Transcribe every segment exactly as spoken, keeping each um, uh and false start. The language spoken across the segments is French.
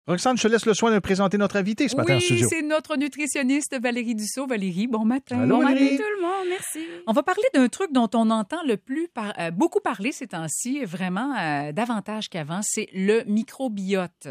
Roxane, je te laisse le soin de présenter notre invité ce matin oui, en studio. Oui, c'est notre nutritionniste Valérie Dussault. Valérie, bon matin. Allô, bon Valérie. matin tout le monde, merci. On va parler d'un truc dont on entend le plus par, euh, beaucoup parler ces temps-ci, vraiment euh, davantage qu'avant, c'est le microbiote.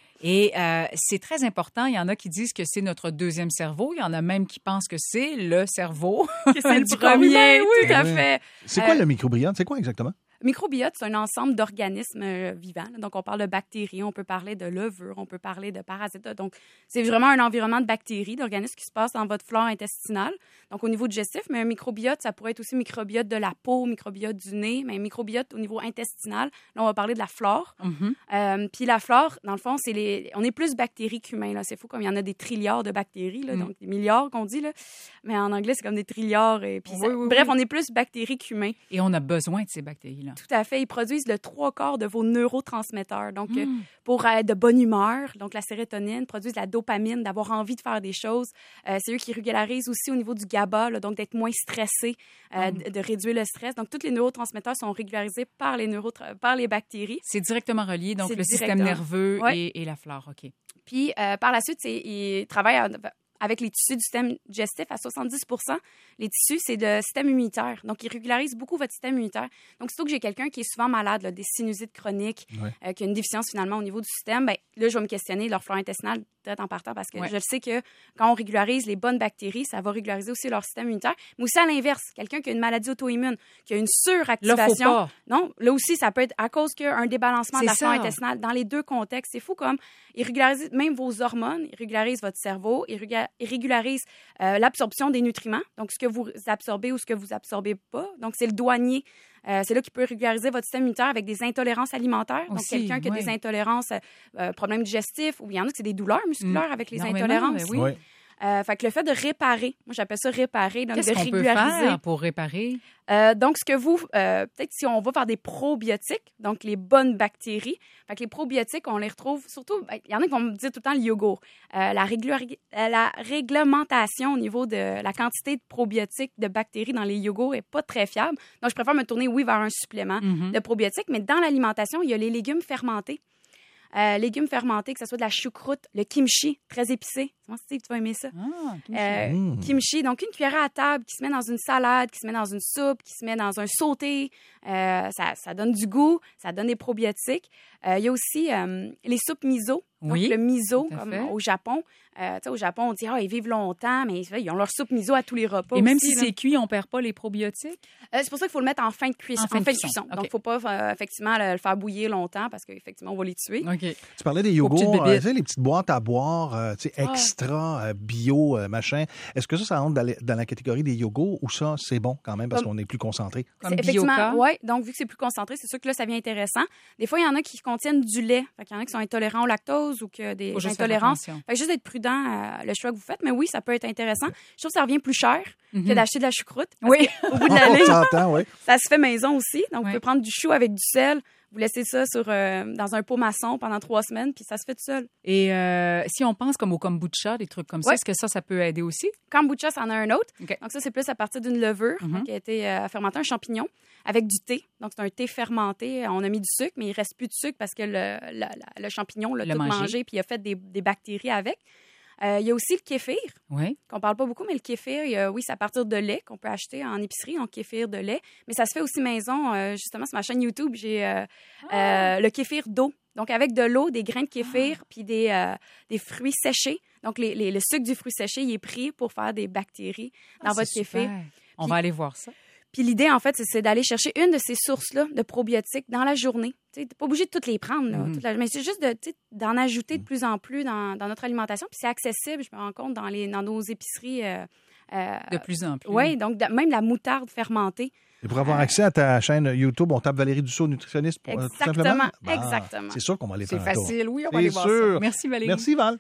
Et euh, c'est très important. Il y en a qui disent que c'est notre deuxième cerveau. Il y en a même qui pensent que c'est le cerveau. Que c'est le du premier, oui, tout à fait. C'est quoi Euh, le microbiote? C'est quoi exactement? Microbiote, c'est un ensemble d'organismes euh, vivants. Donc, on parle de bactéries, on peut parler de levures, on peut parler de parasites. Donc, c'est vraiment un environnement de bactéries, d'organismes qui se passent dans votre flore intestinale. Donc, au niveau digestif, mais un microbiote, ça pourrait être aussi microbiote de la peau, microbiote du nez, mais un microbiote au niveau intestinal. Là, on va parler de la flore. Mm-hmm. Euh, puis la flore, dans le fond, c'est les... on est plus bactéries qu'humains. Là. C'est fou, comme il y en a des trilliards de bactéries, là, mm. donc des milliards qu'on dit. Là. Mais en anglais, c'est comme des trilliards. Et puis oui, ça... oui, Bref, oui. on est plus bactéries qu'humains. Et on a besoin de ces bactéries-là. Tout à fait. Ils produisent le trois quarts de vos neurotransmetteurs. Donc, Mm. euh, pour être de bonne humeur, donc la sérotonine, produisent la dopamine, d'avoir envie de faire des choses. Euh, c'est eux qui régularisent aussi au niveau du GABA, là, donc d'être moins stressé, euh, mm. de, de réduire le stress. Donc, tous les neurotransmetteurs sont régularisés par les, neurotra... par les bactéries. C'est directement relié, donc c'est le directement. système nerveux ouais. et, et la flore. OK. Puis, euh, par la suite, c'est, ils travaillent à, avec les tissus du système digestif à soixante-dix pour cent. Les tissus, c'est le système immunitaire. Donc, ils régularisent beaucoup votre système immunitaire. Donc, surtout que j'ai quelqu'un qui est souvent malade, là, des sinusites chroniques, ouais. euh, qui a une déficience finalement au niveau du système, bien, là, je vais me questionner leur flore intestinale peut-être en partant parce que ouais. je le sais que quand on régularise les bonnes bactéries, ça va régulariser aussi leur système immunitaire. Mais aussi à l'inverse, quelqu'un qui a une maladie auto-immune, qui a une suractivation. Là, faut pas. Non, là aussi, ça peut être à cause qu'il y a un débalancement c'est de la flore ça. intestinale. Dans les deux contextes, c'est fou comme ils régularisent même vos hormones, ils régularisent votre cerveau, ils régularisent euh, l'absorption des nutriments, donc ce que vous absorbez ou ce que vous absorbez pas. Donc, c'est le douanier. Euh, c'est là qu'il peut régulariser votre système immunitaire avec des intolérances alimentaires. Donc, aussi, quelqu'un qui a ouais. des intolérances, euh, problèmes digestifs, ou il y en a qui c'est des douleurs musculaires mmh. avec les Énormément, intolérances. Ben oui. Ouais. Euh, fait que le fait de réparer, moi j'appelle ça réparer, donc Qu'est-ce de qu'on régulariser. peut faire pour réparer? Euh, donc, ce que vous, euh, peut-être si on va faire des probiotiques, donc les bonnes bactéries, fait que les probiotiques, on les retrouve surtout, il ben, y en a qui vont me dire tout le temps le yogourt. Euh, la, régulari- la réglementation au niveau de la quantité de probiotiques, de bactéries dans les yogourts n'est pas très fiable. Donc, je préfère me tourner, oui, vers un supplément Mm-hmm. de probiotiques, mais dans l'alimentation, il y a les légumes fermentés. Euh, légumes fermentés, que ce soit de la choucroute, le kimchi, très épicé. Moi, Steve, tu vas aimer ça. Ah, kimchi. Euh, Mmh. kimchi, donc une cuillère à table qui se met dans une salade, qui se met dans une soupe, qui se met dans un sauté. Euh, ça, ça donne du goût, ça donne des probiotiques. Euh, il y a aussi euh, les soupes miso. Donc, oui, le miso, comme fait. au Japon. Euh, tu sais, au Japon, on dit ah, ils vivent longtemps, mais ils ont leur soupe miso à tous les repas. Et même aussi, si là. c'est cuit, on perd pas les probiotiques? Euh, c'est pour ça qu'il faut le mettre en fin de cuisson. En fin En de fin de cuisson. cuisson. Okay. Donc, il ne faut pas euh, effectivement le, le faire bouillir longtemps parce qu'effectivement, on va les tuer. OK. Tu parlais des Aux petites yogourts, euh, bébites. tu sais, les petites boîtes à boire, euh, tu sais, Ah. extra, euh, bio, euh, machin. Est-ce que ça, ça rentre dans, les- dans la catégorie des yogourts ou ça, c'est bon quand même parce Comme- qu'on est plus concentré? Comme C'est effectivement, Bioca? oui. Donc, vu que c'est plus concentré, c'est sûr que là, ça devient intéressant. Des fois, il y en a qui contiennent du lait. Fait qu'il y en a qui sont intolérants au lactose ou que des Faut juste faire intolérances. attention. Fait que juste être prudent à le choix que vous faites. Mais oui, ça peut être intéressant. Je trouve que ça revient plus cher Mhm. que d'acheter de la choucroute. Parce Oui. que, au bout de la On ligne, s'entend, oui. ça se fait maison aussi. Donc, Ouais. vous pouvez prendre du chou avec du sel. Vous laissez ça sur, euh, dans un pot maçon pendant trois semaines, puis ça se fait tout seul. Et euh, si on pense comme au kombucha, des trucs comme ça, Ouais. est-ce que ça, ça peut aider aussi? Kombucha, ça en a un autre. OK. Donc, ça, c'est plus à partir d'une levure Mhm. qui a été euh, fermentée, un champignon, avec du thé. Donc, c'est un thé fermenté. On a mis du sucre, mais il ne reste plus de sucre parce que le, le, le- le champignon l'a L'a tout mangé. mangé, puis il a fait des, des bactéries avec. Euh, il y a aussi le kéfir, Oui. qu'on parle pas beaucoup, mais le kéfir, il y a- oui, c'est à partir de lait qu'on peut acheter en épicerie, donc kéfir de lait. Mais ça se fait aussi maison. Euh, justement, sur ma chaîne YouTube, j'ai euh, euh, le kéfir d'eau. Donc, avec de l'eau, des grains de kéfir, puis des, euh, des fruits séchés. Donc, les, les- le sucre du fruit séché, il est pris pour faire des bactéries dans Ah, votre c'est kéfir. super. On Puis- va aller voir ça. Puis l'idée, en fait, c'est, c'est d'aller chercher une de ces sources-là de probiotiques dans la journée. Tu n'es pas obligé de toutes les prendre, là, Mhm. toute la- mais c'est juste de, tu sais, d'en ajouter de plus en plus dans, dans notre alimentation. Puis c'est accessible, je me rends compte, dans, les, dans nos épiceries. Euh, euh, De plus en plus. oui, donc de- même la moutarde fermentée. Et pour avoir accès à ta chaîne YouTube, on tape Valérie Dussault, nutritionniste, pour, euh, tout Exactement, simplement? Bah, exactement. C'est sûr qu'on va aller C'est faire un tour. facile, oui, on va C'est aller voir sûr. ça. Merci Valérie. Merci Val.